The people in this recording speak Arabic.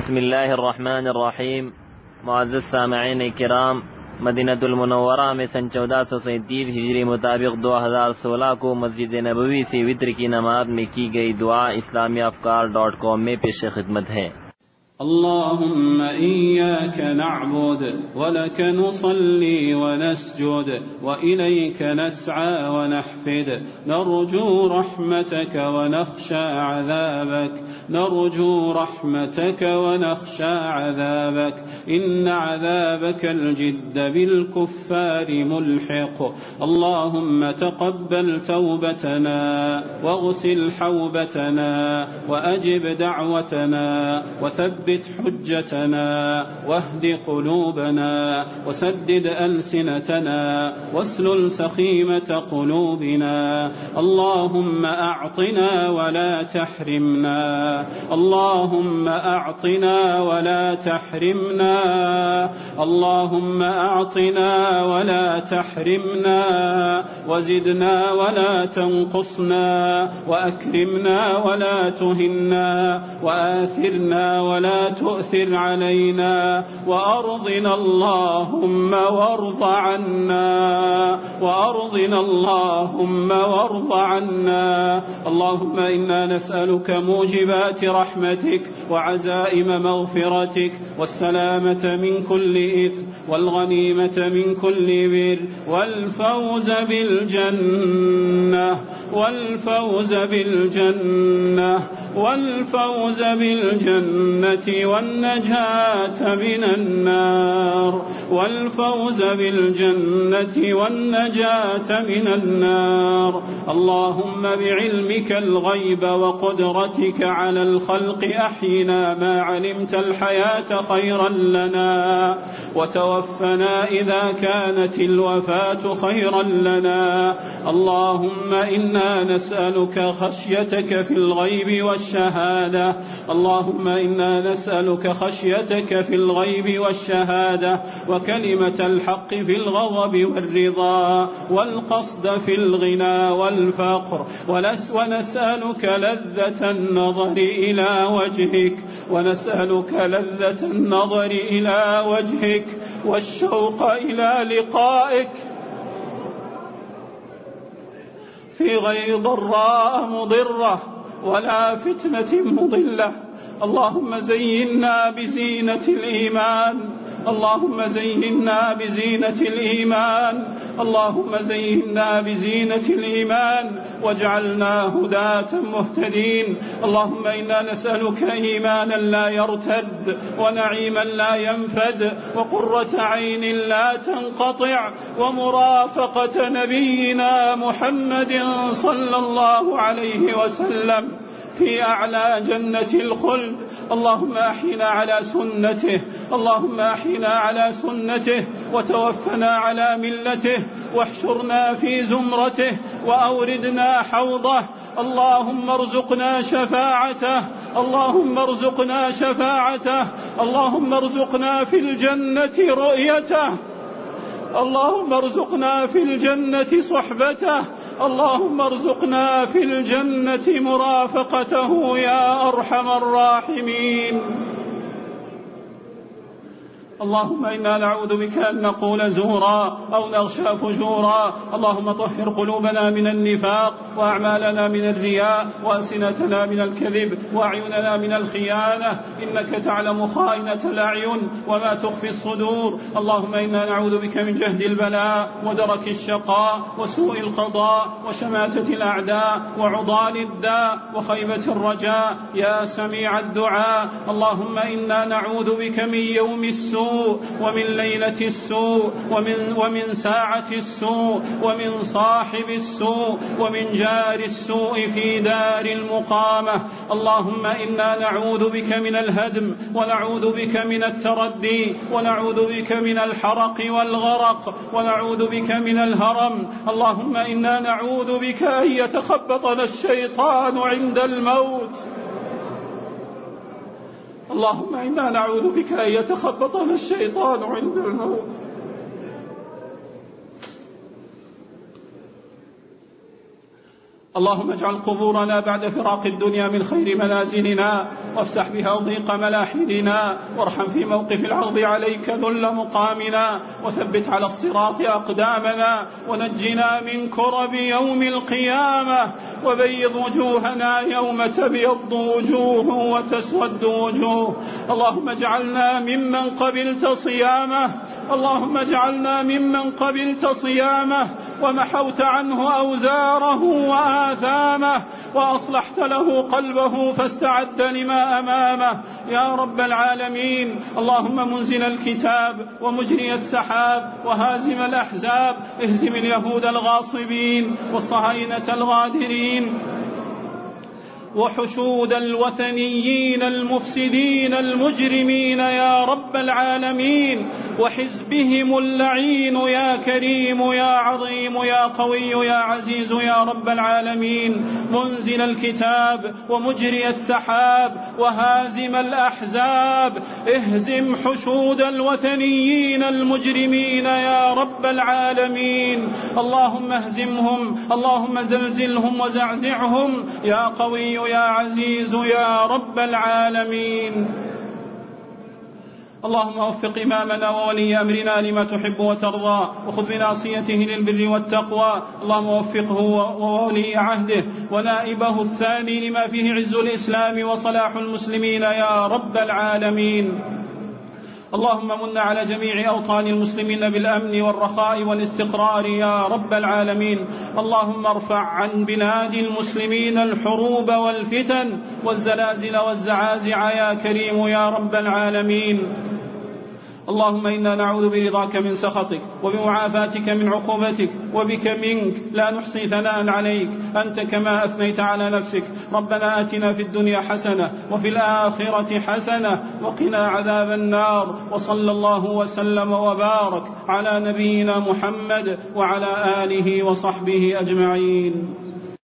بسم الله الرحمن الرحیم. معزز سامعین کرام، مدینہ المنورہ میں سن 1437 ہجری مطابق 2016 کو مسجد نبوی سے وتر کی نماز میں کی گئی دعا اسلامیافکار.com میں پیش خدمت ہے۔ اللهم إياك نعبد ولك نصلي ونسجد وإليك نسعى ونحفد، نرجو رحمتك ونخشى عذابك، نرجو رحمتك ونخشى عذابك، إن عذابك الجد بالكفار ملحق. اللهم تقبل توبتنا واغسل حوبتنا وأجب دعوتنا وثبت حجتنا واهد قلوبنا وسدد ألسنتنا واسلل سخيمة قلوبنا. اللهم أعطنا ولا تحرمنا، اللهم أعطنا ولا تحرمنا، اللهم أعطنا ولا تحرمنا، وزدنا ولا تنقصنا، وأكرمنا ولا تهنا، وآثرنا ولا تؤثر علينا، وأرضنا اللهم وارض عنا، وأرضنا اللهم وارض عنا. اللهم إنا نسألك موجبات رحمتك وعزائم مغفرتك والسلامة من كل إثم والغنيمة من كل بر والفوز بالجنة، والفوز بالجنة، والفوز بالجنة والنجاة من النار، والفوز بالجنة والنجاة من النار. اللهم بعلمك الغيب وقدرتك على الخلق أحينا ما علمت الحياة خيرا لنا، وتوفنا إذا كانت الوفاة خيرا لنا. اللهم إنا نسألك خشيتك في الغيب والشهادة، اللهم إنا نسألك خشيتك في الغيب والشهادة، وكلمة الحق في الغضب والرضا، والقصد في الغنى والفقر، ونسألك لذة النظر إلى وجهك، ونسألك لذة النظر إلى وجهك والشوق إلى لقائك في غير ضراء مضرة ولا فتنة مضلة. اللهم زينا بزينة الإيمان، اللهم زينا بزينة الإيمان، اللهم زينا بزينة الإيمان واجعلنا هداة مهتدين. اللهم إنا نسألك إيمانا لا يرتد، ونعيما لا ينفد، وقرة عين لا تنقطع، ومرافقة نبينا محمد صلى الله عليه وسلم في أعلى جنة الخلد. اللهم أحينا على سنته، اللهم أحينا على سنته، وتوفنا على ملته، واحشرنا في زمرته، وأوردنا حوضه. اللهم ارزقنا شفاعته، اللهم ارزقنا شفاعته، اللهم ارزقنا في الجنة رؤيته، اللهم ارزقنا في الجنة صحبته، اللهم ارزقنا في الجنة مرافقته يا أرحم الراحمين. اللهم إنا نعوذ بك أن نقول زورا أو نغشى فجورا. اللهم طهر قلوبنا من النفاق، وأعمالنا من الرياء، وألسنتنا من الكذب، وأعيننا من الخيانة، إنك تعلم خائنة الأعين وما تخفي الصدور. اللهم إنا نعوذ بك من جهد البلاء ودرك الشقاء وسوء القضاء وشماتة الأعداء وعضال الداء وخيبة الرجاء يا سميع الدعاء. اللهم إنا نعوذ بك من يوم السوء، ومن ليلة السوء، ومن ساعة السوء، ومن صاحب السوء، ومن جار السوء في دار المقامة. اللهم إنا نعوذ بك من الهدم، ونعوذ بك من التردي، ونعوذ بك من الحرق والغرق، ونعوذ بك من الهرم. اللهم إنا نعوذ بك أن يتخبطنا الشيطان عند الموت، اللهم إنا نعوذ بك أن يتخبطنا الشيطان عند الموت. اللهم اجعل قبورنا بعد فراق الدنيا من خير منازلنا، وافسح بها ضيق ملاحدنا، وارحم في موقف العرض عليك ذل مقامنا، وثبت على الصراط أقدامنا، ونجنا من كرب يوم القيامة، وبيض وجوهنا يوم تبيض وجوه وتسود وجوه. اللهم اجعلنا ممن قبلت صيامه، اللهم اجعلنا ممن قبلت صيامه ومحوت عنه أوزاره وآثامه، وأصلحت له قلبه فاستعد لما أمامه يا رب العالمين. اللهم منزل الكتاب ومجري السحاب وهازم الأحزاب، اهزم اليهود الغاصبين والصهاينة الغادرين وحشود الوثنيين المفسدين المجرمين يا رب العالمين، وحزبهم اللعين يا كريم يا عظيم يا قوي يا عزيز يا رب العالمين. منزل الكتاب ومجري السحاب وهازم الأحزاب، اهزم حشود الوثنيين المجرمين يا رب العالمين. اللهم اهزمهم، اللهم زلزلهم وزعزعهم يا قوي يا عزيز يا رب العالمين. اللهم وفق إمامنا وولي أمرنا لما تحب وترضى، وخذ بناصيته للبر والتقوى. اللهم وفقه وولي عهده ونائبه الثاني لما فيه عز الإسلام وصلاح المسلمين يا رب العالمين. اللهم من على جميع أوطان المسلمين بالأمن والرخاء والاستقرار يا رب العالمين. اللهم ارفع عن بلاد المسلمين الحروب والفتن والزلازل والزعازع يا كريم يا رب العالمين. اللهم إنا نعوذ برضاك من سخطك وبمعافاتك من عقوبتك، وبك منك لا نحصي ثناء عليك أنت كما أثنيت على نفسك. ربنا آتنا في الدنيا حسنة وفي الآخرة حسنة وقنا عذاب النار، وصلى الله وسلم وبارك على نبينا محمد وعلى آله وصحبه أجمعين.